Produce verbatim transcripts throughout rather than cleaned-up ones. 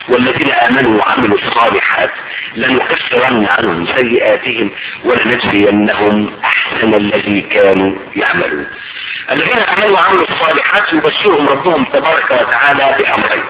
والذين آمنوا وعملوا الصالحات لنكفرن عنهم سيئاتهم ولنجزينهم أحسن الذي كانوا يعملون. الذين آمنوا وعملوا الصالحات يبشرهم ربهم تبارك وتعالى بأمرين،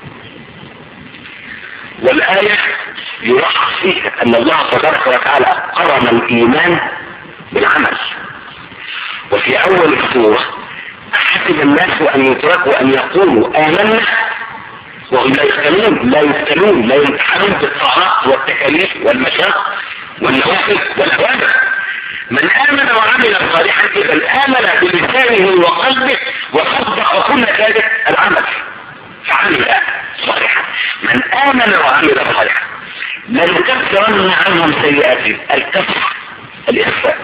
والآية يلخص فيها أن الله تبارك وتعالى قرن الإيمان بالعمل. وفي أول السورة أحسب الناس أن يتركوا أن يقولوا آمنا وهم لا يفتنون لا يفتنون لا يمتحنون بالطاعات والتكاليف والمشاق والنوافل والأوامر. من آمن وعمل صالحا إذا آمن بلسانه وقلبه وصدق كل ذلك العمل فعمل صالحا. من آمن وعمل صالحا لنكفرن عنهم سيئاتهم، الكفر الإخفاء.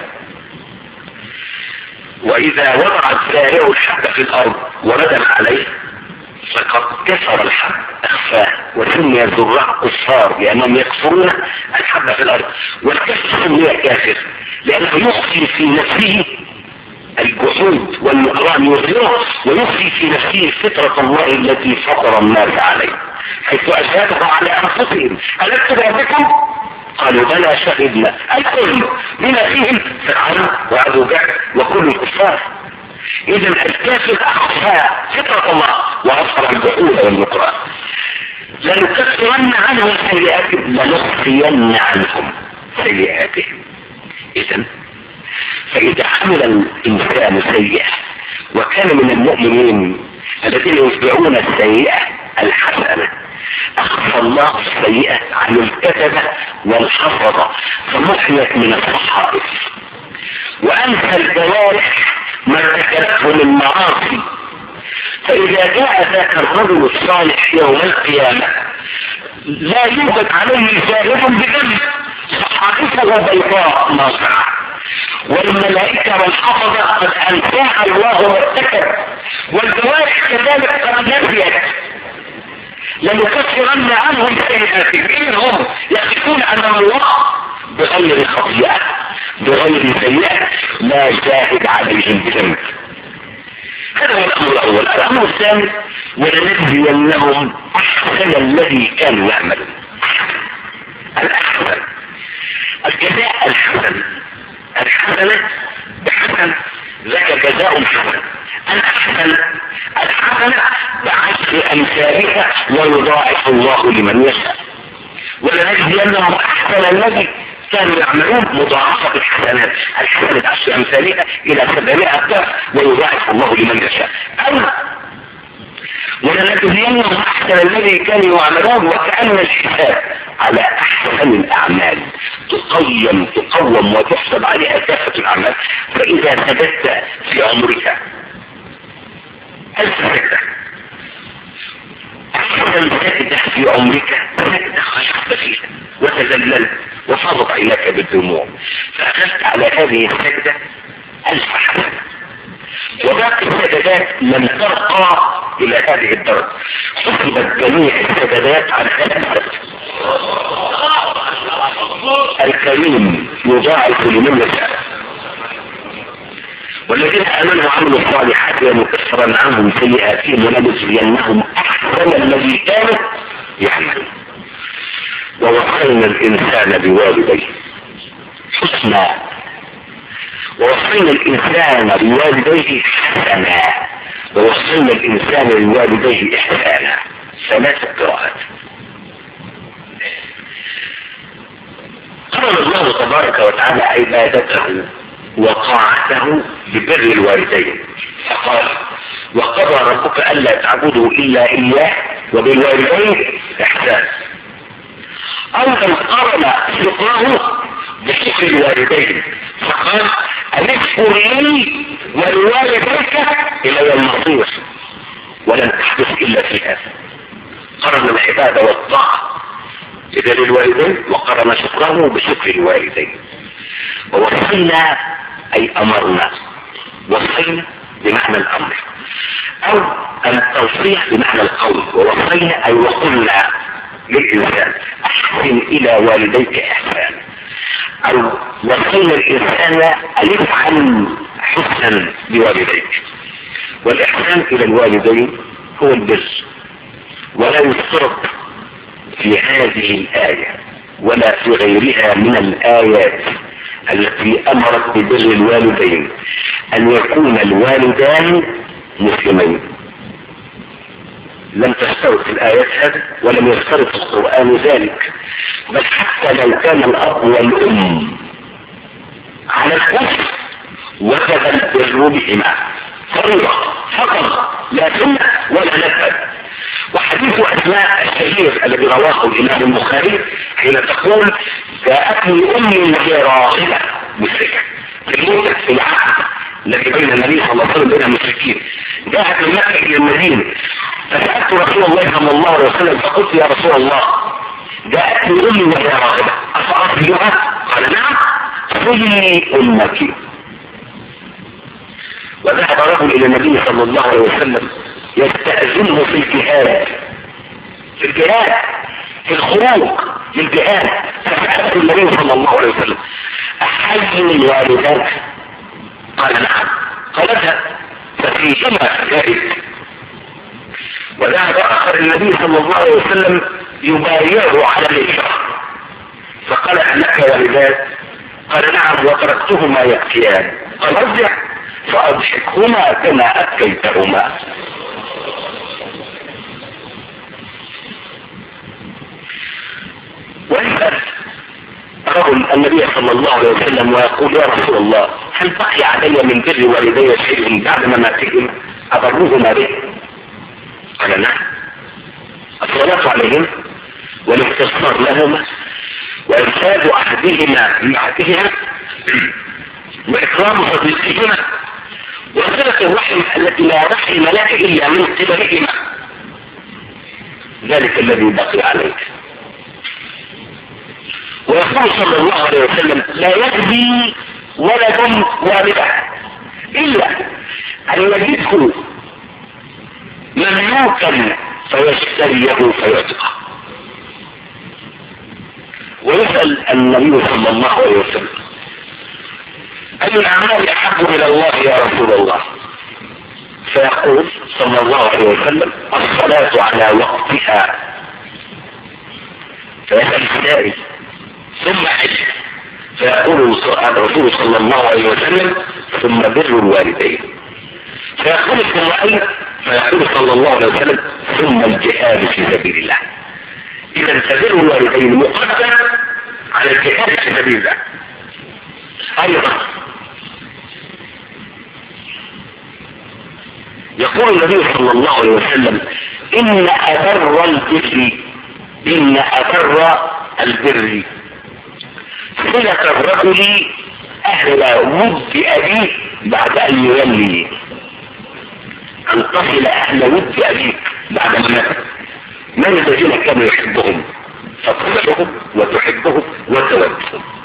وإذا وضع الزارع الحب في الأرض وندم عليه فقد كسر الحب اخفاه وسمي الزراع كفار لانهم يكفرون الحب في الارض. والكافر سمي كافر لانه يخفي في نفسه الجحود والنكران يظهره ويخفي في نفسه فطرة الله التي فطر الناس عليه، حيث اشهدهم على انفسهم ألست بربكم؟ قالوا بلى شهدنا. الكل بما فيهم فرعون وابو جهل وكل الكفار. اذا الكافر اخفى فطرة الله واظهر الجحود والنكران. لنكفرن عنهم سيئاتهم لنخفين عنهم سيئاتهم. اذا فاذا عمل الانسان سيئة وكان من المؤمنين الذين يتبعون السيئة الحسنة اخفى الله السيئة عن الكتبة والحفظة فمحيت من الصحائف، وانسى الجوارح ما ارتكبته من معاصي. فاذا جاء ذاك الرجل الصالح يوم القيامة لا يوجد عليه شاهد بذنب، صحائفه بيضاء ناصعة والملائكة والحفظة قد انساها الله وارتكب والجوارح كذلك قد نسيت. لنكفرن عنهم سيئاتهم. إنهم يقفون أمام الله بغير خطيئة بغير سيئة لا شاهد عليهم بذنب. هذا هو الأمر الأول. الأمر الثاني ولنجزينهم أحسن الذي كانوا يعملون. الأحسن الجزاء الحسن، الحسنة بحسن ذاك جزاء حسن. الأحسن الحسنة بعشر أمثالها ويضاعف الله لمن يشاء. ولنجزينهم أحسن الذي كانوا يعملون مضاعفة الحسنات، الحسنة بعشر أمثالها إلى سبعمائة ضعف ويضاعف الله لمن يشاء. أو ولنجزينهم أحسن الذي كانوا يعملون وكأن الحساب على أحسن الأعمال تقيم تقوم وتحسب عليها كافة الأعمال. فإذا سجدت في عمرك ألف سجدة أحسن سجدة في عمرك سجدة خشعت فيها وتذللت وفاضت عيناك بالدموع فأخذت على هذه السجدة ألف حسنة. وباقي السجدات لم ترقى إلى هذه الدرجة، حسبت جميع السجدات على ثلاثة. الكريم يضاعف لمن يشاء. والذين آمنوا وعملوا الصالحات لنكفرن عنهم سيئاتهم ولنجزينهم أحسن الذي كانوا يعملون. ووصينا الإنسان بوالديه حسنا، ووصينا الإنسان بوالديه حسنا، ووصينا الإنسان بوالديه إحسانا. ثلاثة قراءات. قرر الله تبارك وتعالى عبادته وطاعته ببر الوالدين فقال وقضى ربك ألا تعبدوا إلا إياه وبالوالدين إحسانا. أيضا قرن شكره بشكر الوالدين فقال أن اشكر لي ولوالديك إلى المصير ولن تحدث إلا في هذا. قرن العبادة والطاعة ببر الوالدين وقرن شكره بشكر الوالدين. ووصينا أي أمرنا، وصينا بمعنى الأمر أو التوصية بمعنى القول. ووصينا أي وقلنا للإنسان أحسن إلى والديك إحسان، أو وصينا الإنسان أن يفعل حسنا بوالديك. والإحسان إلى الوالدين هو البر ولا يفترض في هذه الآية ولا في غيرها من الآيات التي أمرت ببر الوالدين أن يكون الوالدان مسلمين. لم تشترط الآيات هذا ولم يشترط القرآن ذلك، بل حتى لو كان الأب والأم على الكفر وجب البر بهما فريضة فقط لا سنة ولا نفل. وحديث أسماء الشهير الذي رواه الإمام البخاري حين تقول جاءتني أمي وهي راغبة مشركة في الموت في العهد الذي بين النبي صلى الله عليه وسلم وبين المشركين، جاءت من مكة إلى المدينة فسألت رسول الله صلى الله عليه وسلم فقلت يا رسول الله جاءتني أمي وهي راغبة أفأصلها؟ قال نعم صلي أمك. وذهب رجل إلى النبي صلى الله عليه وسلم يستأذنه في الجهاد في الجهاد في الخروج للجهاد، فسأله النبي صلى الله عليه وسلم أحي الوالدات؟ قال نعم. قال اذهب ففيهما جائز. وذهب آخر النبي صلى الله عليه وسلم يبايعه على الإشراك فقال أهلك والدات؟ قال نعم وتركتهما يبكيان. قال ارجع فأضحكهما كما أبكيتهما. ويسأل رجل النبي صلى الله عليه وسلم ويقول يا رسول الله هل بقي علي من بر والدي شيء بعد مماتهم أبرهما به؟ قال نعم الصلاة عليهم والاختصار لهما وإنفاذ أحدهما من أحدهما وإكرام صديقهما وصلة الرحم التي لا رحم لك إلا من قبلهما، ذلك الذي بقي عليك. ويقول صلى الله عليه وسلم لا يجزي ولد والده إلا أن يجده مملوكا فيشتريه فيعتقه. ويسأل النبي صلى الله عليه وسلم أي الأعمال أحب إلى الله يا رسول الله؟ فيقول صلى الله عليه وسلم الصلاة على وقتها. فيسأل السائل ثم حج، فيقول الرسول صلى الله عليه وسلم ثم بر الوالدين. فيقول ثم أي؟ فيقول صلى الله عليه وسلم ثم الجهاد في سبيل الله. إذا تبر الوالدين مقدم على الجهاد في سبيل الله. أيضا يقول النبي صلى الله عليه وسلم إن أبر البر إن أبر البر صلة الرجل أهل ود أبيه بعد أن يولي، أن تصل أهل ود أبيك بعد ما مات. من الذين كانوا يحبهم فتصلهم وتحبهم وتودهم.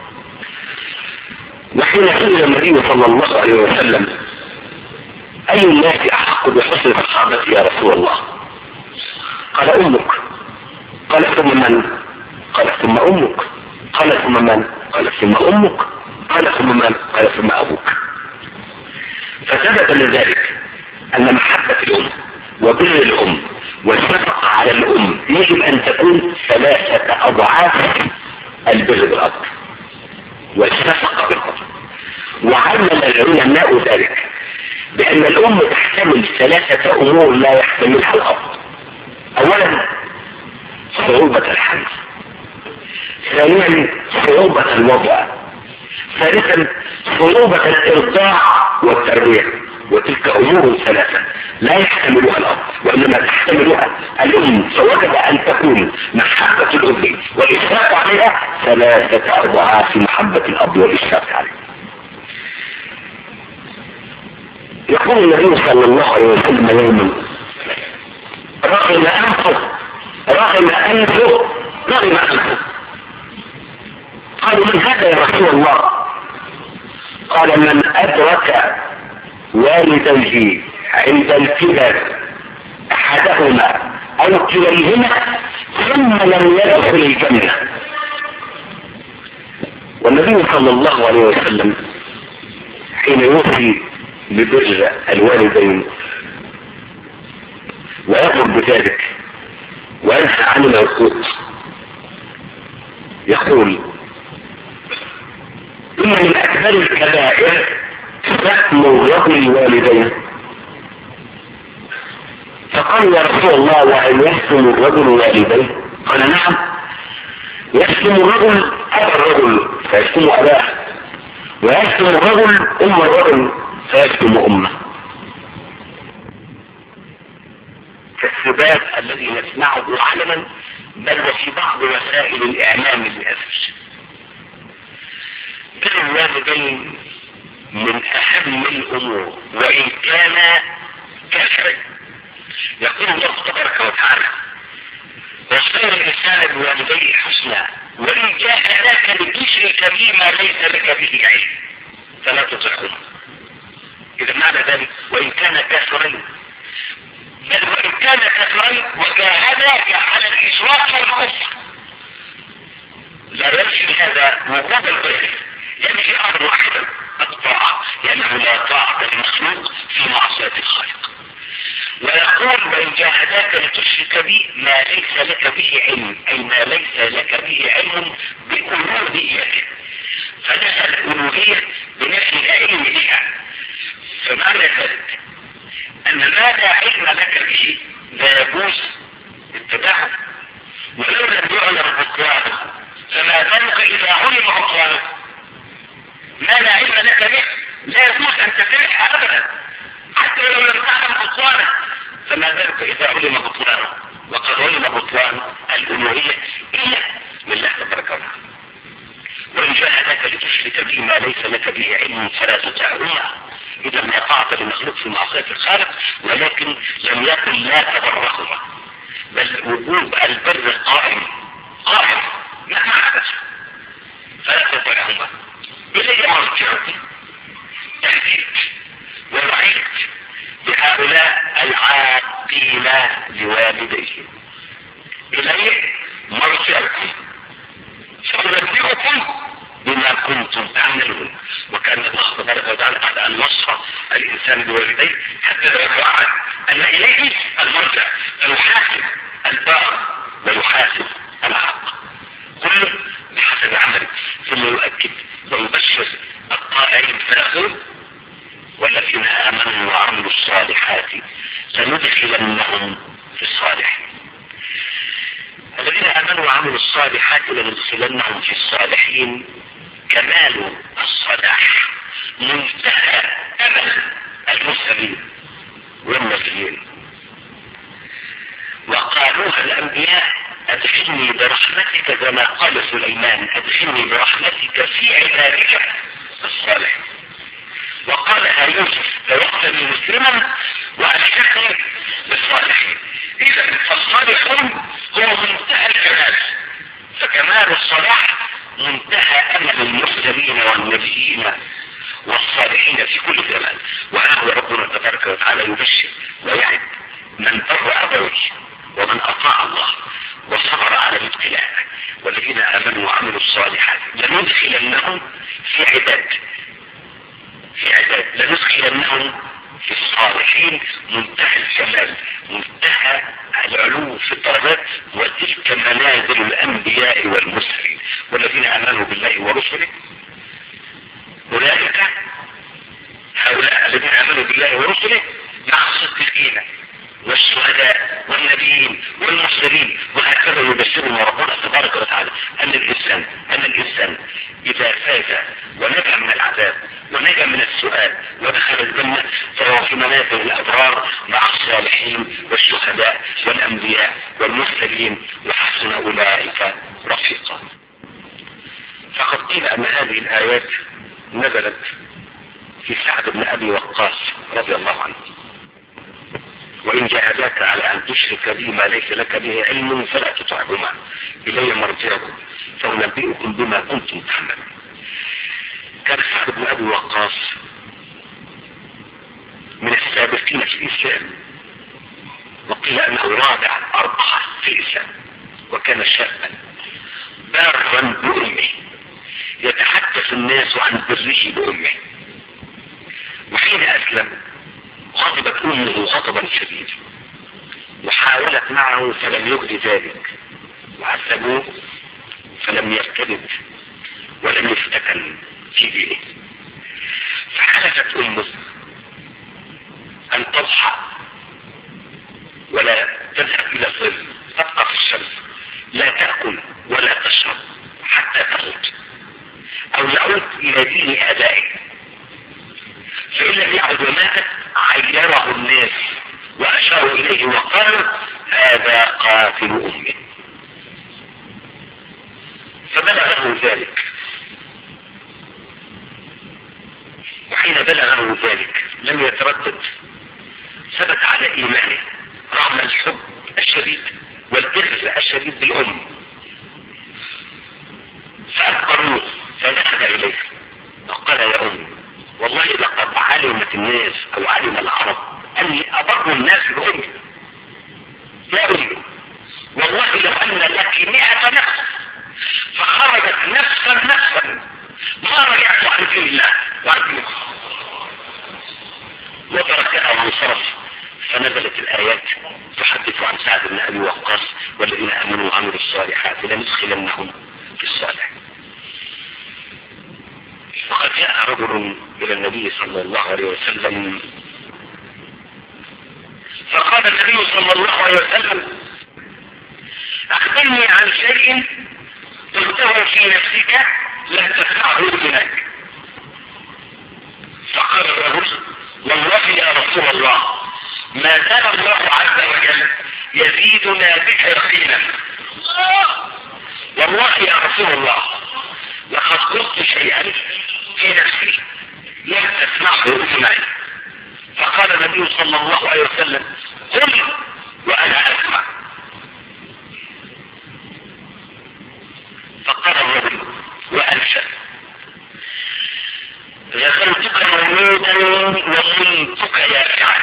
وحين سئل النبي صلى الله عليه وسلم أي الناس أحق بحسن صحابتي يا رسول الله؟ قال أمك. قال ثم من؟ قال ثم أمك. قال ثم من؟ قال ثم أمك. قال ثم من؟ قال ثم أبوك. فثبت لذلك أن محبة الأم وبر الأم والشفقة على الأم يجب أن تكون ثلاثة أضعاف البر بالأب والشفقة بالأب. وعلم العلماء ذلك بأن الأم تحتمل ثلاثة أمور لا يحتملها الأب. أولا صعوبة الحمل، ثانيا صعوبة الوضع، ثالثا صعوبة الإرضاع والتربية. وتلك أمور ثلاثة لا يحتملها الأب وإنما تحتملها الأم، فوجب أن تكون محبة الأم والإشفاق عليها ثلاثة أضعاف محبة الأب والإشفاق عليها. يقول النبي صلى الله عليه وسلم يوما رغم أنفه رغم أنفه رغم أنفه قالوا من هذا يا رسول الله؟ قال من أدرك والديه عند الكبر أحدهما أو كليهما ثم لم يدخل الجنة. والنبي صلى الله عليه وسلم حين يوصي ببر الوالدين ويأمر بذلك وينهى عن العقوق يقول إن من أكبر الكبائر شتم الرجل والديه. فقال يا رسول الله وهل يشتم الرجل والديه؟ قال نعم، يشتم الرجل أبا الرجل فيشتم أباه، ويشتم الرجل أم الرجل فيشتم أمه. كالسباب الذي نسمعه علنا بل وفي بعض وسائل الإعلام للأسف. بر الوالدين من أهم الأمور وإن كان كافرا. يقول الله تبارك وتعالى وصير الإنسان بوالديه حسنا وإن جاهداك لتشرك بي ما ليس لك به علم فلا تطعهما. إذا معنى ذلك وإن كان كافرين، بل وإن كان كافرين وجاهداك على الإشراك والكفر لا يمشي هذا وجود الغير، يمشي أمر واحدا الطاعة، لأنه لا طاعة للمخلوق في معصية الخالق. ويقول وإن جاهداك لتشرك بي ما ليس لك به علم، أي ما ليس لك به علم بألوهيته، فنسأل الألوهية بنفي علم بها. فمعنى ذلك أن ما لا علم لك به لا يجوز اتباعه، ولو لم يعلم بطلانه فما ذلك إذا علم بطلانه ما لا علم لك به لا يجوز أن تتبعه أبدا حتى لو لم تعلم بطلانه، فما ذلك إذا علم بطلانه. وقد علم بطلان الألوهية إلا لله تبارك وتعالى. وإن جاهداك لتشرك به ما ليس لك به علم فلا تطعهما. إذا ما طاعة للمخلوق في معصية الخالق، ولكن لم يكن لا تبرهما، بل وجوب البر قائم قائم مهما حدث، فلا تطعهما. إلي مرجعك تهديد ووعيد بهؤلاء العاقين لوالديهم. إلي مرجعكم سأنبئكم بما كنتم تعملون. وكان الله تبارك وتعالى بعد أن وصف الإنسان بوالديه حتى لا يتوعد أن إليه المرجع، فيحاسب البار ويحاسب الحق كله بحسب عمله، ثم يؤكد ويبشر الطائعين فيقول والذين آمنوا وعملوا الصالحات لندخلنهم في الصالحين. الذين آمنوا وعملوا الصالحات لندخلنهم في الصالحين كمال الصلاح، منتهى أمل المسلمين والمسلمين. وقالوها الأنبياء أدخلني برحمتك كما قال سليمان أدخلني برحمتك في عبادك الصالحين. وقالها يوسف توفني مسلما وألحقني بالصالحين. إذا فالصالحون هو منتهى الكمال، فكمال الصلاح منتهى أمل المسلمين والنبيين والصالحين في كل زمان. وهذا ربنا تبارك وتعالى يبشر ويعد من بر أبويه ومن أطاع الله وصبر على الابتلاء والذين آمنوا وعملوا الصالحات لندخلنهم في عباد في عباد لندخلنهم في الصالحين. منتهى الكمال، منتهى العلو في الدرجات، وتلك منازل الأنبياء والمرسلين. والذين آمنوا بالله ورسله أولئك هؤلاء الذين آمنوا بالله ورسله مع الصديقين والشهداء والنبيين والمرسلين. وهكذا يبشرهم ربنا تبارك وتعالى أن الإنسان أن الإنسان إذا فاز ونجا من العذاب ونجا من السؤال ودخل الجنة فهو في منازل الأبرار مع الصالحين والشهداء والأنبياء والمرسلين وحسن أولئك رفيقا. فقد قيل أن هذه الآيات نزلت في سعد بن أبي وقاص رضي الله عنه. وإن جاهداك على أن تشرك بي ما ليس لك به علم فلا تطعهما إلي مرجعكم فأنبئكم بما كنتم تعملون. كان سعد بن أبي وقاص من السابقين في الإسلام، وقيل أنه رابع أربعة في الإسلام، وكان شابا بارا بأمه يتحدث الناس عن بره بأمه. وحين أسلم غضبت أمه غضبا شديدا وحاولت معه فلم يجد ذلك وعذبوه فلم يرتد ولم يفتتن في دينه. فحلفت امه ان تضحى ولا تذهب الى الظل، تبقى في الشمس، لا تأكل ولا تشرب حتى تموت او يعود الى دين ابائه. فان لم يعد وماتت عيره الناس واشاروا اليه وقالوا هذا قاتل امه. فبلغه ذلك، وحين بلغه ذلك لم يتردد، ثبت على ايمانه رغم الحب الشديد والبر الشديد بالام. فاخبروه فذهب اليه وقال يا امي والله لقد علمت الناس او علم العرب اني ابر الناس بامي. يا امي والله لو ان لك مئة نفس فخرجت نفسا نفسا ما رجعت عن دين الله وعن وتركها وانصرف. فنزلت الآيات تحدث عن سعد بن أبي وقاص والذين آمنوا وعملوا الصالحات لندخلنهم في الصالح. وقد جاء رجل إلى النبي صلى الله عليه وسلم فقال النبي صلى الله عليه وسلم أخبرني عن شيء قلته في نفسك لن تسمعه منك. فقال الرجل والله يا رسول الله ما زال الله عز وجل يزيدنا بك يقينا. والله يا رسول الله لقد قلت شيئا في نفسي لم تسمعه معي. فقال النبي صلى الله عليه وسلم قل وانا اسمع. فقال الرجل وانشد غسلتك مولودا وصلتك يا سعد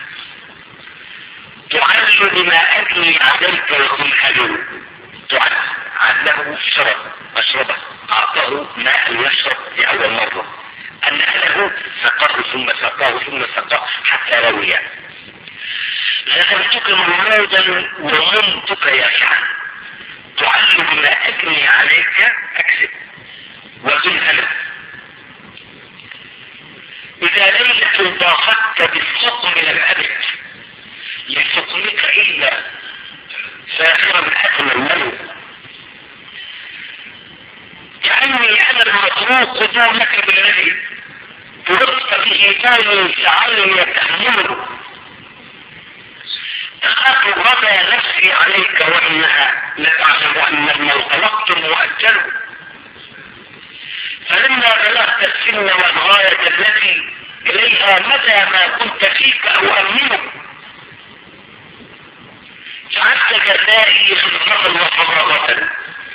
تعل بما أجني عليك وكن حلو. تعل عله شرب مشربه أعطاه ماء يشرب لأول مرة أن أهله سقاه ثم سقاه ثم سقاه حتى روي. غسلتك مولودا وصلتك يا سعد تعل بما أجني عليك أكسب وكن حلو. إذا ليلة ضاقت بالسقم من الأبد لسقمك إلا ساخرا أكل الملك كأني أنا المخلوق دونك بالذي ترقت به دوني فعلم يتحمله. تخاف غدا نفسي عليك وإنها لتعلم أن الموت وقت مؤجل. فلما بلغت السن والغاية التي إليها مدى ما كنت فيك أؤمنه جعلت جزائي خدمة وفضاضة.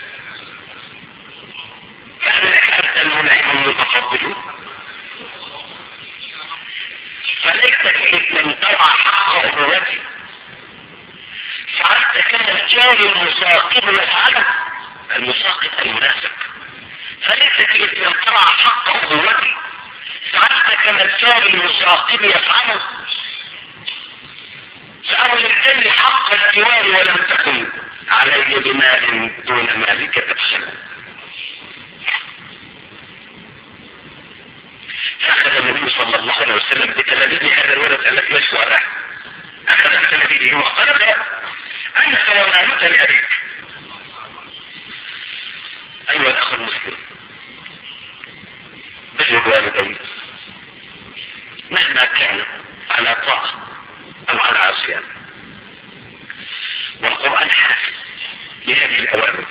فأنك أنت المنعم المتقبل فليتك إذ لم ترى حق أبوتي فعلت كالرجال المساقب يفعله المساقب المناسب. فليتك إذ لم ترى حق أبوتي فعلت كالرجال المساقب يفعله. فأول الجل حق الجوار ولم تكن علي بمال دون مالك تبخل. فأخذ النبي صلى الله عليه وسلم بتلاميذ هذا الولد الذي يشوى له أخذ بتلاميذه وقال له أنت ومالك لأبيك. أيها الأخ المسلم بر الوالدين مهما كان على طاعة أو على عصيان. والقرآن حافظ لهذه الأوامر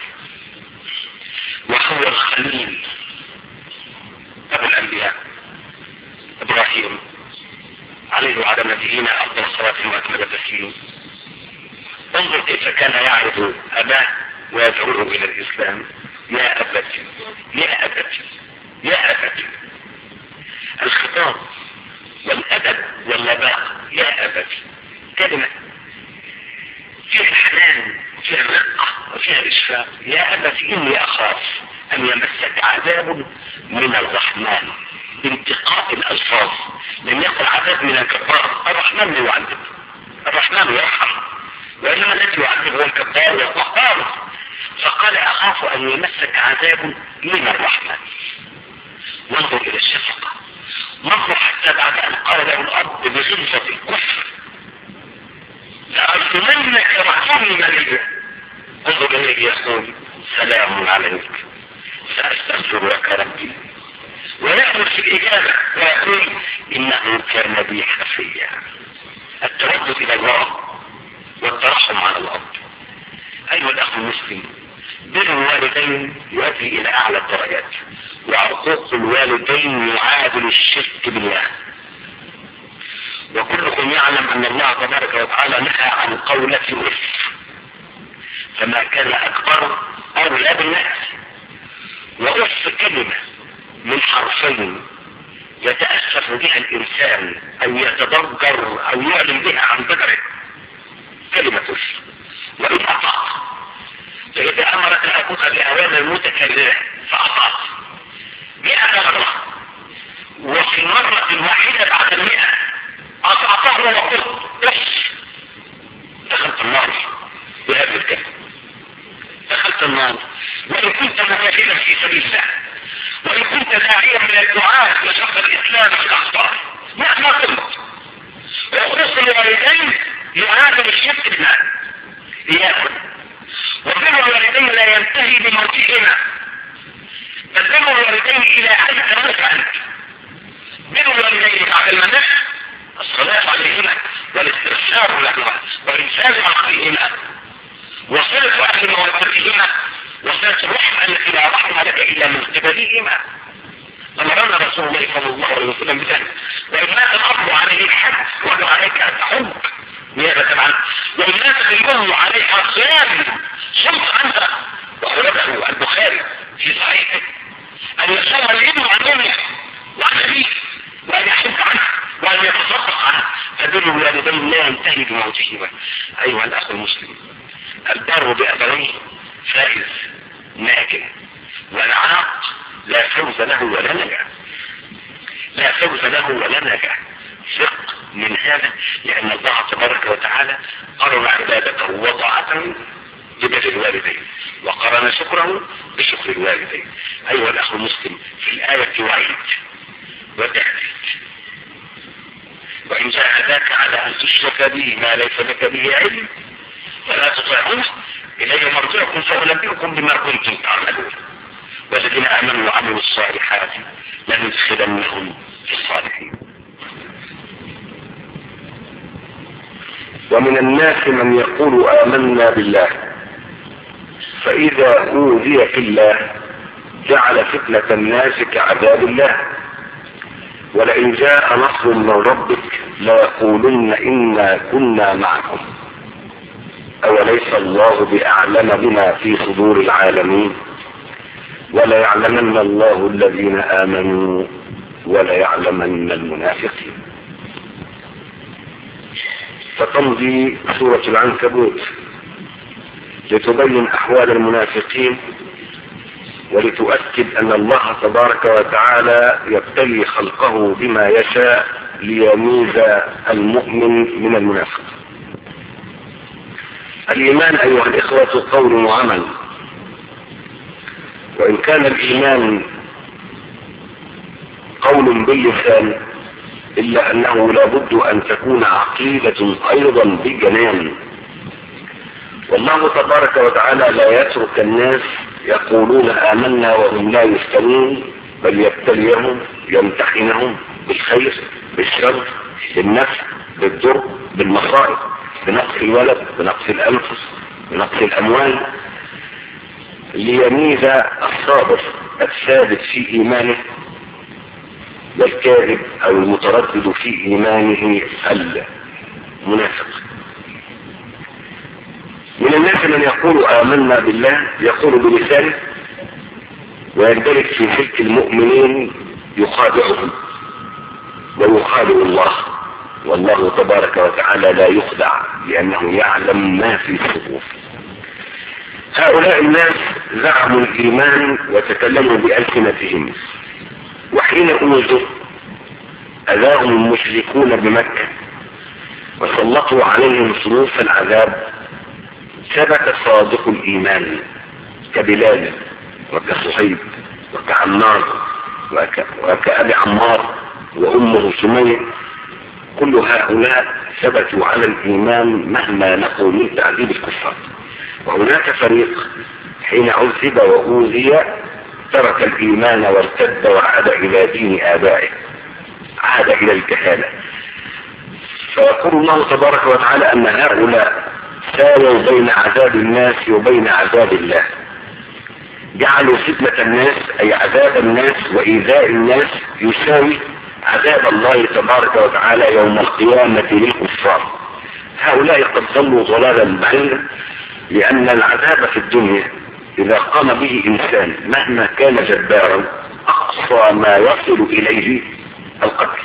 وهو الخليل أبو الأنبياء إبراهيم عليه وعلى نبينا أفضل الصلاة وأكمل التسليم. انظر كيف كان يعرض أباه ويدعوه إلى الإسلام. يا أبتي يا أبتي يا أبتي. الخطاب والأدب واللباق يا أبتي كلمة فيها الحنان وفيها الرقة وفيها الإشفاق. يا أبتي إني أخاف أن يمسك عذاب من الرحمن بانتقاء الألفاظ. لم يقل عذاب من الكفار. الرحمن لا يعذب، الرحمن يرحم، وإنما الذي يعذب هو الكفار والقهار. فقال اخاف ان يمسك عذاب من الرحمن. وانظر الى الشفقة، نظر حتى بعد ان قال له الارض بغلظة الكفر لأرسلنك رسولي مليا، انظر اليه يقول سلام عليك سأستغفر لك ربي، ويأمر في الإجابة ويقول إنه كان بي حفيا. التردد إلى الله والترحم على الأرض. أيها الأخ المسلم، بر الوالدين يؤدي إلى أعلى الدرجات، وعقوق الوالدين يعادل الشرك بالله. وكلكم يعلم أن الله تبارك وتعالى نهى عن قولة أف، فما كان أكبر أولى بالناس. وأف كلمة من حرفين يتأسف بها الإنسان أو يتضجر أو يعلن بها عن ضجره، كلمة أف. وإن أطعت، فإذا أمرك أبوك بأوامر متكررة فأطعت مئة مرة، وفي المرة الواحدة بعد المئة أطعته وقلت أف، دخلت النار بهذا الكلمة، دخلت النار. وإن كنت مجاهدا في سبيل الله، وإن كنت داعيا من الدعاء لشرط الإسلام في الأخطار، مهما كنت، وخصوص الوالدين يعادل الشرك بالله إياكم. وبر الوالدين لا ينتهي بموتهما، بل بر الوالدين إلى أن تموت أنت. بر الوالدين بعد الممات الصلاة عليهما والاستغفار لهما وإنسان عقلهما وصلة أهل مودتهما وصلة الرحمة التي لا رحمة لك إلا من قبلهما. أمرنا رسول الله صلى الله عليه وسلم بذلك. وإن مات الأرض عليه الحج وأن عليك أن تحج نيابة عنه، وإن مات الأم عليها صيام صمت أنت. وخرجه البخاري في صحيحه أن يصوم الابن عن أمه وعن أبيه وأن يحج عنه وأن يتصدق عنه. فبر الوالدين لا ينتهي بموتهما. أيها الأخ المسلم، البر بأبويه فائز ناجح، والعاق لا فوز له ولا نجح، لا فوز له ولا نجح. ثق من هذا، لأن الله تبارك وتعالى قرن عبادته وطاعته ببر الوالدين، وقرن شكره بشكر الوالدين. أيها الأخ المسلم، في الآية وعيد وتهديد. وإن جاهداك على أن تشرك به ما ليس لك به علم فلا تطيعوه، إليه مرجعكم فأنبئكم بما كنتم تعملون. والذين آمنوا وعملوا الصالحات لندخلنهم في الصالحين. ومن الناس من يقول آمنا بالله فإذا أوذي في الله جعل فتنة الناس كعذاب الله ولئن جاء نصر من ربك ليقولن إنا كنا معكم أوليس الله بأعلم بما في صدور العالمين وليعلمن الله الذين آمنوا وليعلمن المنافقين. فتمضي سورة العنكبوت لتبين أحوال المنافقين ولتؤكد أن الله تبارك وتعالى يبتلي خلقه بما يشاء ليميز المؤمن من المنافق. الإيمان أيها الإخوة قول وعمل، وإن كان الإيمان قول باللسان إلا أنه لابد أن تكون عقيدة أيضا بالجنان. والله تبارك وتعالى لا يترك الناس يقولون آمنا وهم لا يفتنون، بل يبتليهم يمتحنهم بالخير بالشر بالنفع بالضر بالمصائب، بنقص الولد بنقص الأنفس بنقص الأموال، ليميز الصابر الثابت في إيمانه والكاذب أو المتردد في إيمانه المنافق. من الناس من يقول آمنا بالله، يقول بلسانه ويندرج في سلك المؤمنين يخادعهم ويخادع الله، والله تبارك وتعالى لا يخدع لأنه يعلم ما في الصدور. هؤلاء الناس زعموا الإيمان وتكلموا بألسنتهم، وحين أوذوا أذاهم المشركون بمكة وسلطوا عليهم صنوف العذاب ثبت صادق الإيمان كبلال وكصهيب وكعمار وك... وكأبي عمار وأمه سمية، كل هؤلاء ثبتوا على الإيمان مهما نقوا من تعذيب الكفار. وهناك فريق حين عذب وأوذي ترك الإيمان وارتد وعاد إلى دين آبائه، عاد إلى الجهالة. فيقول الله تبارك وتعالى أن هؤلاء ساووا بين عذاب الناس وبين عذاب الله، جعلوا فتنة الناس أي عذاب الناس وإيذاء الناس يساوي عذاب الله تبارك وتعالى يوم القيامة للكفار. هؤلاء قد ضلوا ضلالا بعيدا، لأن العذاب في الدنيا إذا قام به إنسان مهما كان جبارا أقصى ما يصل إليه القتل.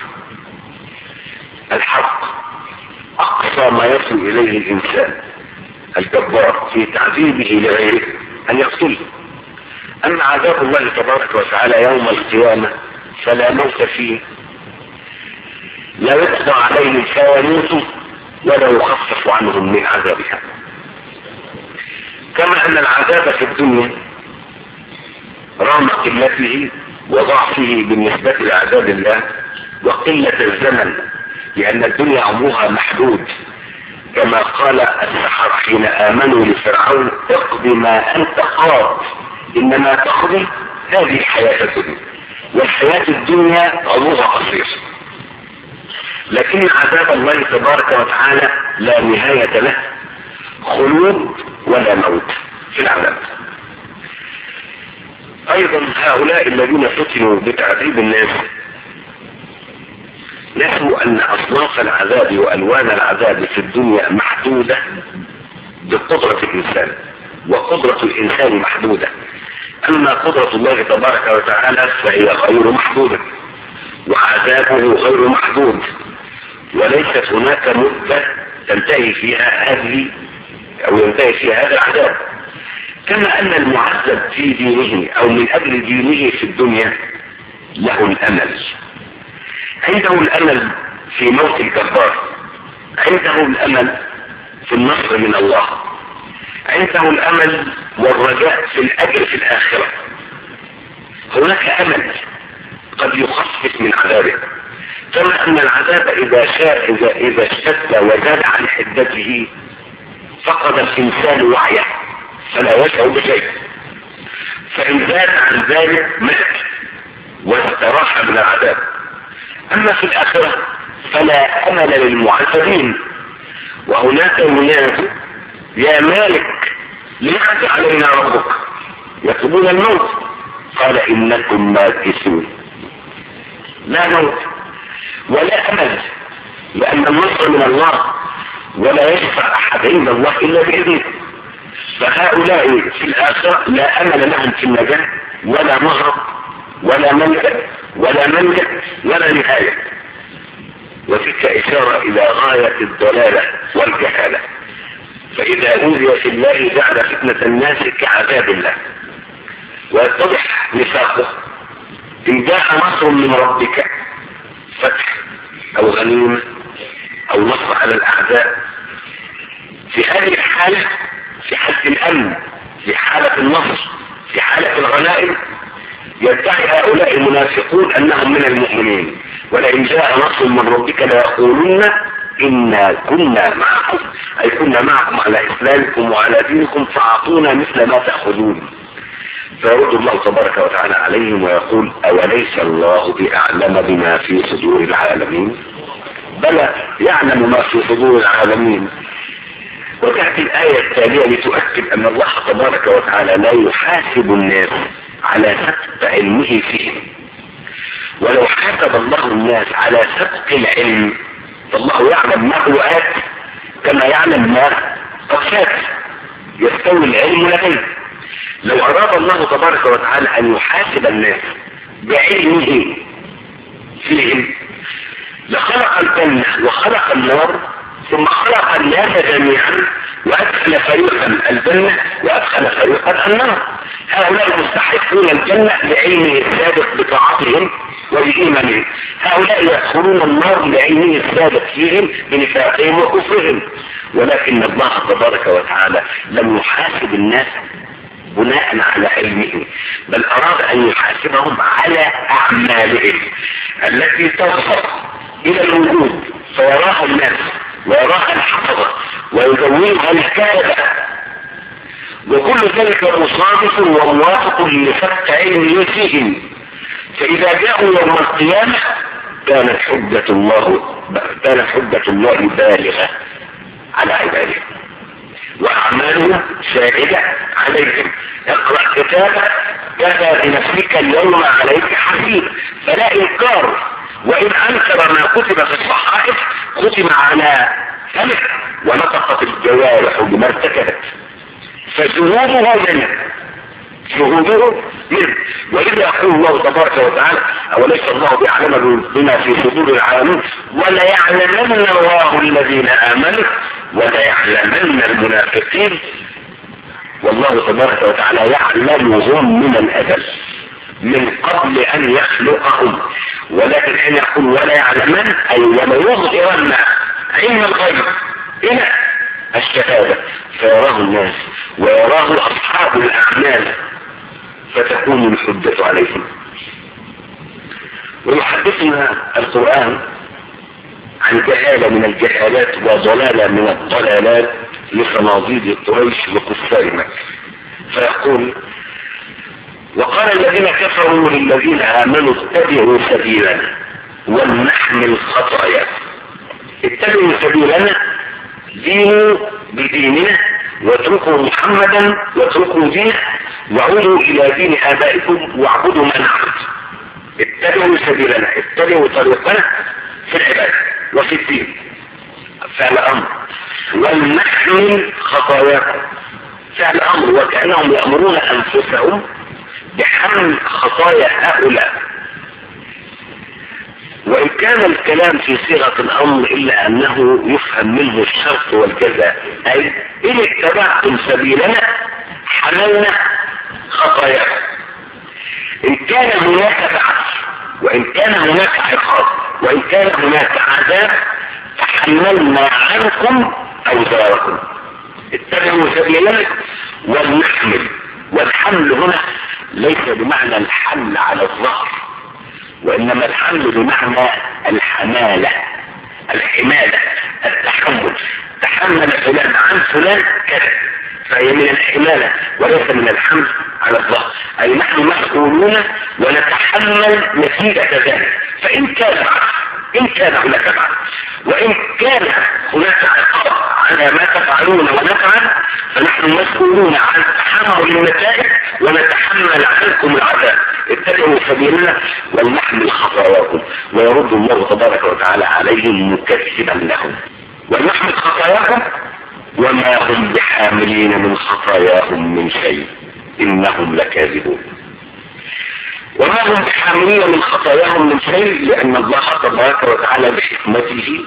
الحق أقصى ما يصل إليه الإنسان الجبار في تعذيبه لغيره أن يقتله. أما عذاب الله تبارك وتعالى يوم القيامة فلا موت فيه، لا يقضى عليهم فيموتوا ولا يخفف عنهم من عذابها. كما أن العذاب في الدنيا رغم قلته وضعفه بالنسبة لعذاب الله وقلة الزمن، لأن الدنيا عمرها محدود، كما قال السحرة حين آمنوا لفرعون اقض ما أنت قاض إنما تقضي هذه الحياة الدنيا، والحياة الدنيا عمرها قصير. لكن عذاب الله تبارك وتعالى لا نهاية له، خلود ولا موت في العذاب. أيضا هؤلاء الذين فتنوا بتعذيب الناس نسوا أن أصناف العذاب وألوان العذاب في الدنيا محدودة بقدرة الإنسان، وقدرة الإنسان محدودة. أما قدرة الله تبارك وتعالى فهي غير محدودة، وعذابه غير محدود، وليست هناك مدة تنتهي فيها هذه أو ينتهي فيها هذا العذاب. كما أن المعذب في دينه أو من أجل دينه في الدنيا له الأمل، عنده الأمل في موت الجبار، عنده الأمل في النصر من الله، عنده الأمل والرجاء في الأجر في الآخرة. هناك أمل قد يخفف من عذابه. كما أن العذاب إذا شاء إذا, إذا اشتد وزاد عن حدته فقد الإنسان وعيه فلا يشعر بشيء، فإن زاد عن ذلك مات واستراح من العذاب. أما في الآخرة فلا أمل للمعذبين، وهناك ينادي يا مالك ليقضي علينا ربك يطلبون الموت قال إنكم ماكثون. لا موت ولا أمل، لأن النصر من الله ولا يشفع أحد عند الله إلا بإذنه. فهؤلاء في الآخرة لا أمل لهم في النجاة ولا مهرب ولا ملجأ ولا ملجأ ولا نهاية. وتلك إشارة إلى غاية الضلالة والجهالة. فإذا أوذي في الله جعل فتنة الناس كعذاب الله، ويتضح نفاقه إن جاء نصر من ربك، فتح أو غنيمة أو نصر على الأعداء، في هذه الحالة، في حالة الأمن، في حالة النصر، في حالة الغنائم، يدعي هؤلاء المنافقون أنهم من المؤمنين، ولئن جاء نصر من ربك ليقولن إنا كنا معكم، أي كنا معكم على إسلامكم وعلى دينكم فأعطونا مثل ما تأخذون. فيرد الله تبارك وتعالى عليهم ويقول أوليس الله بأعلم بما في صدور العالمين؟ بلى يعلم ما في صدور العالمين. وتأتي الآية التالية لتؤكد أن الله تبارك وتعالى لا يحاسب الناس على سبق علمه فيهم. ولو حاسب الله الناس على سبق العلم فالله يعلم ما هو آت كما يعلم ما قد فات، يستوي العلم لديه. لو أراد الله تبارك وتعالى أن يحاسب الناس بعلمه فيهم لخلق الجنة وخلق النار ثم خلق الناس جميعا وأدخل فريقا الجنة وأدخل فريقا النار. هؤلاء مستحقون الجنة لعلمه السابق بطاعتهم وبإيمانهم، هؤلاء يدخلون النار لعلمه السابق فيهم بنفاقهم وكفرهم. ولكن الله تبارك وتعالى لم يحاسب الناس بناء على علمه، بل اراد ان يحاسبهم على اعمالهم التي تظهر الى الوجود فيراها الناس ويراها الحفظة ويدونها الكتبة، وكل ذلك مصادف وموافق لفتح علمه فيهم. فاذا جاءوا يوم القيامة كانت حجة الله كانت حجة الله بالغة على عباده واعمالهم شاهدة عليهم. اقرأ كتابك كفى بنفسك اليوم عليك حسيب، فلا انكار، وان انكر ما كتب في الصحائف ختم على فمه ونطقت الجوارح بما ارتكبت، فشهوده منه شهوده منه. ولذا يقول الله تبارك وتعالى اوليس الله بيعلم بما في صدور العالمين ولا يعلمن الله الذين امنوا ولا يعلمن المنافقين، والله تبارك وتعالى يعلمهم من الازل من قبل ان يخلقهم، ولكن حين يقول ولا يعلمن اي ولا يظهرن علم الغيب الى الشهادة فيراه الناس ويراه اصحاب الاعمال فتكون الحجة عليهم. ويحدثنا القرآن عن جهالة من الجهالات وضلالة من الضلالات لصناديد قريش وكفار مكة، فيقول وقال الذين كفروا للذين آمنوا اتبعوا سبيلنا ولنحمل خطاياكم. اتبعوا سبيلنا دينوا بديننا واتركوا محمدا واتركوا دينه وعودوا الى دين ابائكم واعبدوا ما نعبد. اتبعوا سبيلنا، اتبعوا طريقنا في العباده وفي الدين. فعل امر. ولنحمل خطاياكم فعل امر، وكانهم يامرون انفسهم بحمل خطايا هؤلاء. وان كان الكلام في صيغه الامر الا انه يفهم منه الشرط والجزاء، اي ان اتبعتم سبيلنا حملنا خطاياكم. ان كان هناك بعث وان كان هناك عقاب وان كان هناك عذاب فحملنا عنكم اوزاركم. اتبعوا سبيلنا ولنحمل، والحمل هنا ليس بمعنى الحمل على الظهر، وانما الحمل بمعنى الحمالة الحمالة التحمل. تحمل فلان عن فلان كذا، فهي من الحمالة وليس من الحمل على الظهر، اي نحن مسؤولون ونتحمل نتيجة ذلك. فان كان ان كان هناك بعث وان كان هناك عقاب على ما تفعلون ونفعل فنحن مسؤولون عن تحمل النتائج ونتحمل عنكم العذاب. اتبعوا سبيلنا ولنحمل خطاياكم. ويرد الله تبارك وتعالى عليهم مكذبا لهم. ولنحمل خطاياكم وما هم بحاملين من خطاياهم من شيء انهم لكاذبون. وما هم بحاملين من خطاياهم من شيء لان الله تبارك وتعالى بحكمته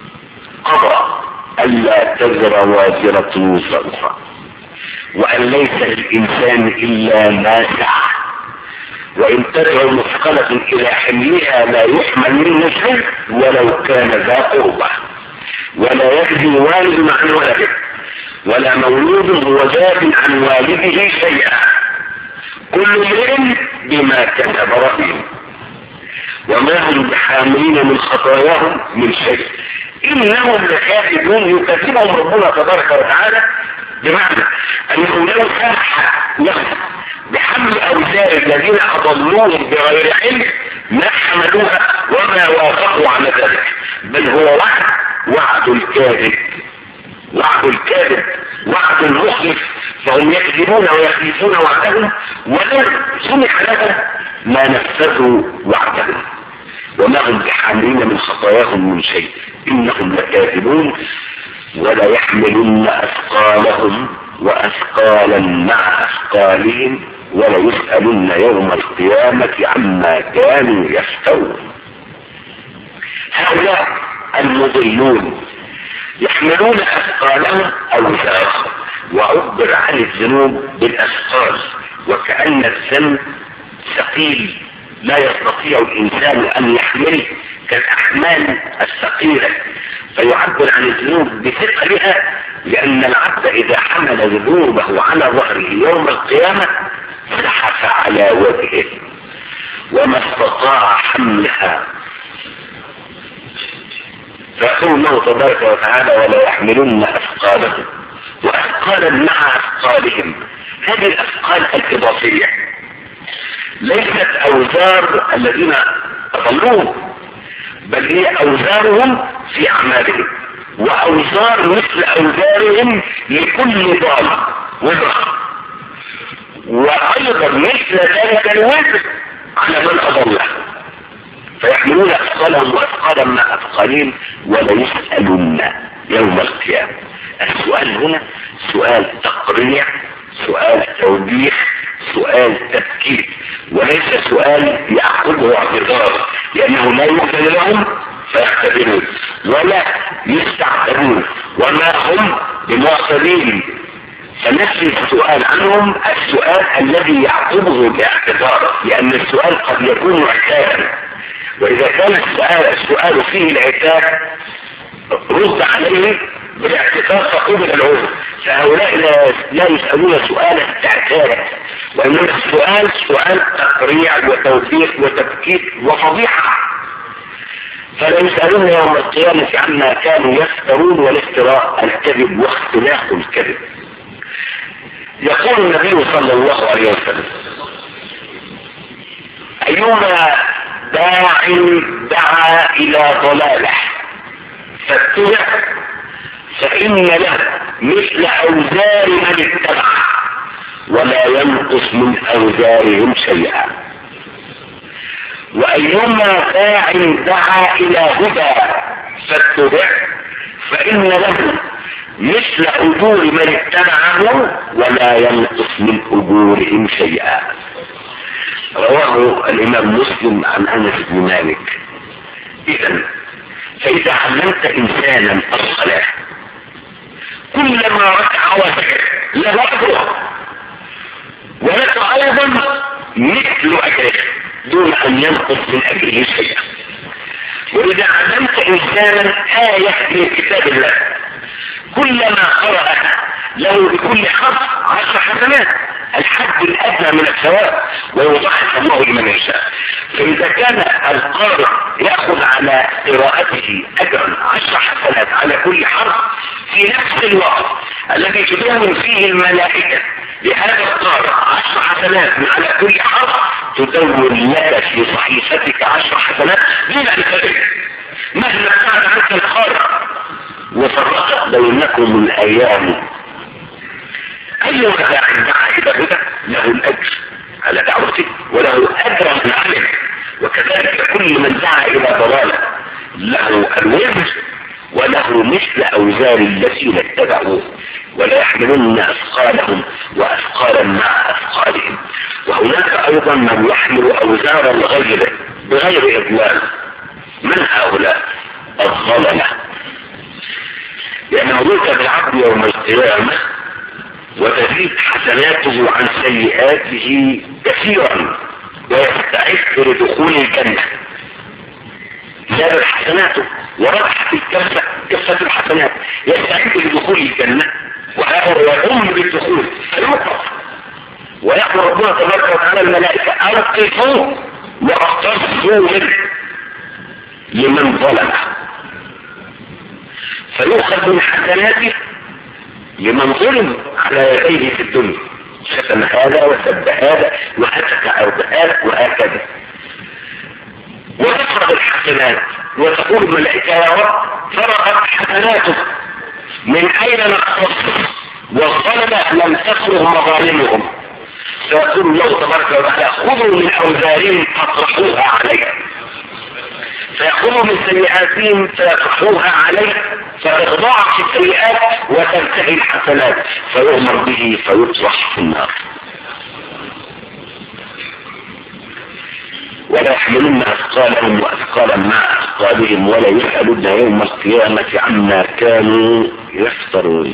قضى الا تزر وازرة وزر اخرى، وان ليس للانسان الا ما سعى، وان تدعو مثقلة الى حملها لا يحمل منه شيء ولو كان ذا قربى، ولا يجزي والد عن ولده ولا مولود هو جاز عن والده شيئا، كل امرئ بما كسب رهين. وما هم بحاملين من خطاياهم من شيء انهم لكاذبون. يكذبهم ربنا تبارك وتعالى بمعنى انه لو سمح لهم بحمل اوزار الذين اضلوهم بغير علم ما حملوها وما وافقوا على ذلك، بل هو وعد وعد الكاذب وعد الكاذب وعد المخلف، فهم يكذبون ويخلفون وعدهم ولو سمح لهم ما نفذوا وعدهم. وما هم بحاملين من خطاياهم من شيء انهم لكاذبون. ولا يحملن اثقالهم واثقالا مع اثقالهم ولا يسألن يوم القيامة عما كانوا يفترون. هؤلاء المضلون يحملون اثقالهم اوزارهم، وعبر عن الذنوب بالاثقال وكأن الذنب ثقيل لا يستطيع الانسان ان يحمله كالاحمال الثقيلة، فيعبر عن الذنوب بثقلها لأن العبد إذا حمل ذنوبه على ظهره يوم القيامة زحف على وجهه وما استطاع حملها، فيقول الله تبارك وتعالى ولا يحملن أثقالهم وأثقالا مع أثقالهم. هذه الأثقال الإضافية ليست أوزار الذين أضلوه، بل هي أوزارهم في أعمالهم، وأوزار مثل أوزارهم لكل ضال وزر، وأيضا مثل ذلك الوزر على من أضله، فيحملون أثقالهم وأثقالا مع أثقالهم ولا يسألون يوم القيامة. السؤال هنا سؤال تقريع، سؤال توبيخ، سؤال تفكير، وليس سؤال يعقبه اعتذار، لأنه لا يؤذن لهم فيعتذرون ولا يستعتبون وما هم بمواصلين، فنفي السؤال عنهم السؤال الذي يعقبه الاعتذار، لأن السؤال قد يكون عتابا، وإذا كان السؤال, السؤال فيه العتاب رد عليه بالاعتذار فقبل العذر، فهؤلاء لا يسألون سؤال استعتاب، وإنما السؤال سؤال تقريع وتوفيق وتفكيك وفضيحة، فلا يسألون يوم القيامة عما كانوا يفترون، والافتراء الكذب واختلاق الكذب. يقول النبي صلى الله عليه وسلم أيما داع دعا إلى ضلاله فاتبع فإن له مثل أوزار من اتبع ولا ينقص من أوزارهم شيئا، وأيما داع دعا إلى هدى فاتبع فإن له مثل أجور من اتبعه ولا ينقص من أجورهم شيئا. رواه الإمام مسلم عن أنس بن مالك. إذن فإذا علمت إنسانا الصلاة كلما ركع وسجد له أجره ولك أيضا مثل أجره دون أن ينقص من أجره شيئا. وإذا علمت إنسانا آية من كتاب الله كلما قرأها له بكل حرف عشر حسنات، الحد الأدنى من الثواب، ويضاعف الله لمن يشاء. فإذا كان القارئ يأخذ على قراءته أجرا عشر حسنات على كل حرف في نفس الوقت الذي تدون فيه الملائكة لهذا القارئ عشر حسنات على كل حرف، تدون لك في صحيفتك عشر حسنات دون أن تدرك، مهما ابتعد عنك القارئ وفرقت بينكم الأيام. أيما داع دعا إلى هدى له الأجر على دعوته وله أجر من عمله، وكذلك كل من دعا إلى ضلالة له الوزر وله مثل أوزار الذين اتبعوه ولا يحملن أثقالهم وأثقالا مع أثقالهم. وهناك أيضا من يحمل أوزار الغير بغير إضلال. من هؤلاء؟ الظلمة، لأنه يؤتى بالعبد يوم القيامة وتزيد حسناته عن سيئاته كثيرا ويستعد لدخول الجنة. زادت حسناته وربحت الكفة كفة الحسنات، يستعد لدخول الجنة ويقوم بالدخول فيوقف ويأمر ربنا تبارك وتعالى الملائكة أوقفوا واقتصوا منه لمن ظلمه، فيؤخذ من حسناته لمن ظلم على يديه في الدنيا، شتم هذا وسب هذا وهتك عرض هذا وهكذا، وتفرغ الحسنات وتقول الملائكة يا رب فرغت حسناته من أين نقتص والظلمة لم تفرغ مظالمهم، فيقول الله تبارك وتعالى خذوا من أوزارهم فاطرحوها عليه، فيأخذوا من سيئاتهم فيطرحوها عليه فيضاعف السيئات وتنتهي الحسنات فيؤمر به فيطرح في النار. ولا يحملن أثقالهم وأثقالا مع أثقالهم ولا يسألون يوم القيامة عما كانوا يفترون.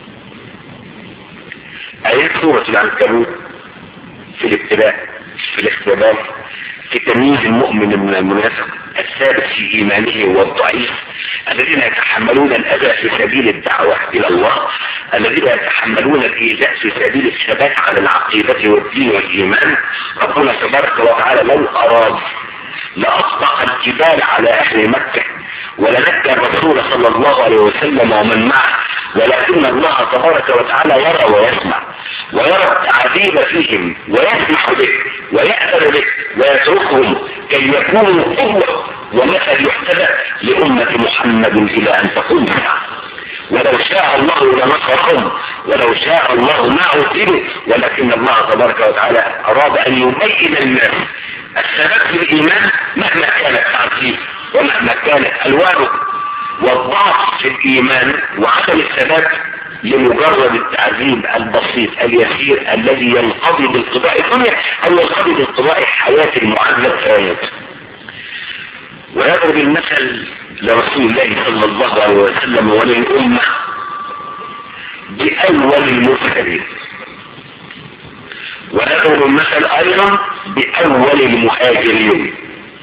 آيات سورة العنكبوت في الابتلاء، في الاختبار، في تمييز المؤمن من المنافق، الثابت في ايمانه والضعيف، الذين يتحملون الاذى في سبيل الدعوة الى الله، الذين يتحملون الايذاء في سبيل الثبات على العقيدة والدين والايمان. ربنا تبارك وتعالى لو اراد لاطبق الجبال على اهل مكة ولنجى الرسول صلى الله عليه وسلم ومن معه، ولكن الله تبارك وتعالى يرى ويسمع، ويرى التعذيب فيهم ويسمح به ويأثر به ويتركهم كي يكونوا قوة ومثل يحتذى لأمة محمد إلى أن تقوم الساعة. ولو شاء الله لنصرهم، ولو شاء الله ما عذبوا، ولكن الله تبارك وتعالى أراد أن يبين الناس الثبات في الإيمان مهما كان التعذيب ومهما كانت ألوانه، والضعف في الإيمان وعدم الثبات لمجرد التعذيب البسيط اليسير الذي ينقضي بانقضاء الدنيا أو ينقضي بانقضاء حياة المعذب فيموت. ويضرب المثل لرسول الله صلى الله عليه وسلم وللأمة بأول المرسلين، ويضرب المثل أيضا بأول المهاجرين.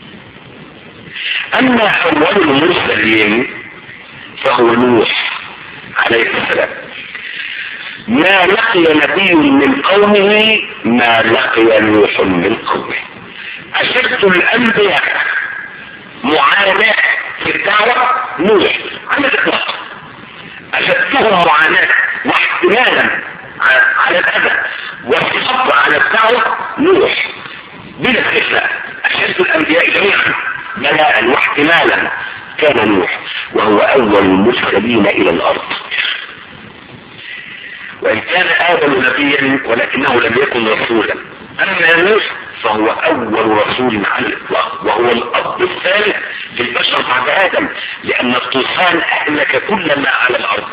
أما أول المرسلين فهو نوح عليه السلام. ما لقي نبي من قومه ما لقي نوح من قومه. أشد الأنبياء معاناة في الدعوة نوح على الإطلاق، أشدهم معاناة واحتمالا على الأذى والصبر على الدعوة نوح بلا استثناء. أشد الأنبياء جميعا بلاء واحتمالا كان نوح، وهو أول المرسلين إلى الأرض. وإن كان آدم نبيا ولكنه لم يكن رسولا، أما نوح فهو أول رسول على الإطلاق، وهو الأب الثالث للبشر بعد آدم، لأن الطوفان أهلك كل ما على الأرض.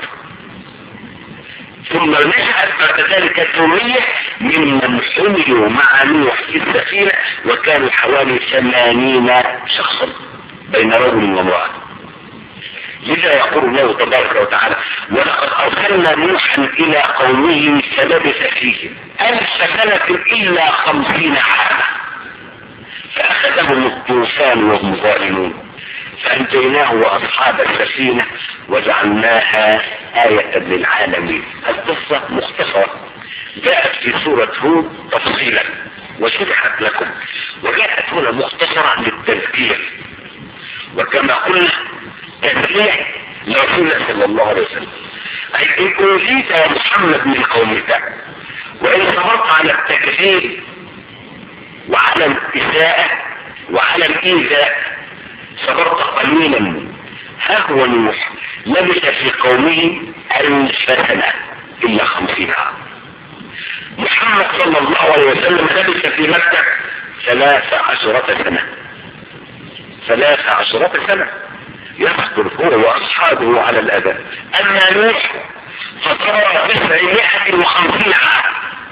ثم نشأت بعد ذلك الذرية ممن حملوا مع نوح في السفينة، وكانوا حوالي ثمانين شخصا بين رجل وامرأة. لذا يقول الله تبارك وتعالى: ولقد أرسلنا نوحا إلى قومه فلبث فيهم ألف سنة إلا خمسين عاما فأخذهم الطوفان وهم ظالمون فأنجيناه وأصحاب السفينة وجعلناها آية للعالمين. القصة مختصرة جاءت في سورة هود تفصيلا وشرحت لكم، وجاءت هنا مختصرة للتذكير، وكما قلنا تسليح لرسول الله صلى الله عليه وسلم. أي إن أوذيت يا محمد من قومك وإن صبرت على التكذيب وعلى الإساءة وعلى الإيذاء صبرت قليلا. ها هو نوح لبث في قومه ألف سنة إلا خمسين عام. محمد صلى الله عليه وسلم لبث في مكة ثلاث عشرة سنة ثلاث عشرة سنة يصبر هو وأصحابه على الأذى. أما نوح فصبر تسعمائة وخمسين عام.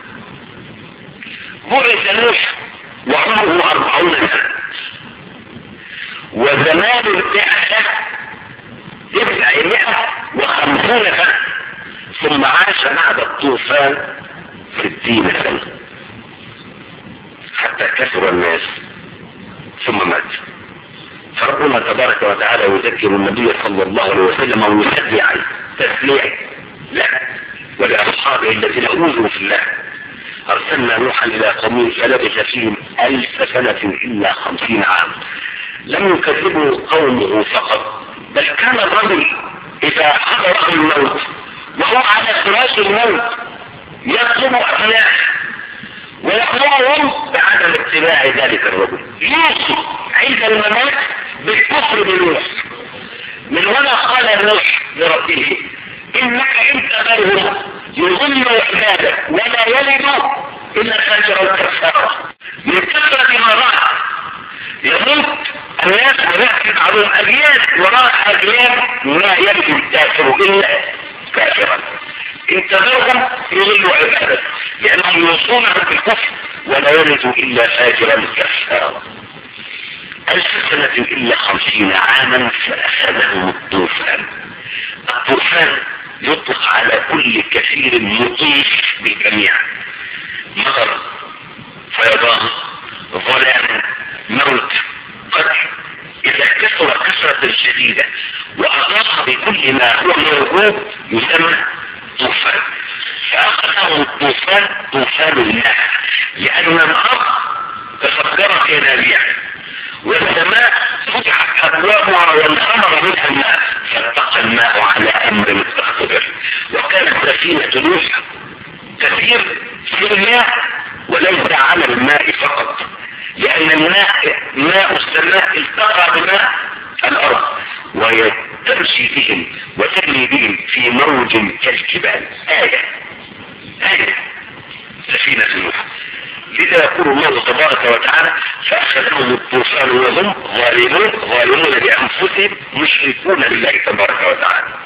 بعث نوح وعمره أربعون سنة، وزمان البعثة تسعمائة وخمسون سنة، ثم عاش بعد الطوفان ستين سنة حتى كثر الناس ثم مات. فربنا تبارك وتعالى يذكر النبي صلى الله عليه وسلم ويسلي عليه تسليع له ولأصحابه الذين أوذوا في الله: أرسلنا نوحا إلى قومه فلبث فيهم ألف سنة إلا خمسين عام. لم يكذبوا قومه فقط، بل كان الرجل إذا حضره الموت وهو على فراش الموت يطلب أبناءه ويأمرهم بعدم اتباع ذلك الرجل. يوصي عند الممات بالكفر بنوح. من هنا قال نوح لربه: إنك إن تذرهم يضل عبادك ولا يلد إلا فاجرا كفارا. من كثرة ما رأى يموت الناس ويحكي عليهم أجيال وراء أجيال ما يلد الكافر إلا كافرا. إن تذرهم يضل عبادك لأنهم يوصونهم بالكفر ولا يلد إلا فاجرا كفارا. ألف سنة إلا خمسين عاما فأخذهم الطوفان. الطوفان يطلق على كل كثير يطيف بالجميع: مطر، فيضان، ظلام، موت، قتل. إذا شديدة واضاف بكل ما هو موجود يسمى طوفان. فاخذهم الطوفان طوفان الماء، لان الارض تفجرت ينابيع والسماء فتحت ابوابها وانهمر منها الماء، فالتقى الماء على امر مستقبل. وكانت سفينة نوح تسير في الماء وليس على الماء فقط، لان الماء ماء السماء التقى بماء الارض وتمشي بهم وترمي بهم في موج كالجبال. آية آية سفينة نوح. لذا يقول الله تبارك وتعالى فأخذهم الطوفان وهم ظالمون ظالمون بأنفسهم مشركون بالله تبارك وتعالى.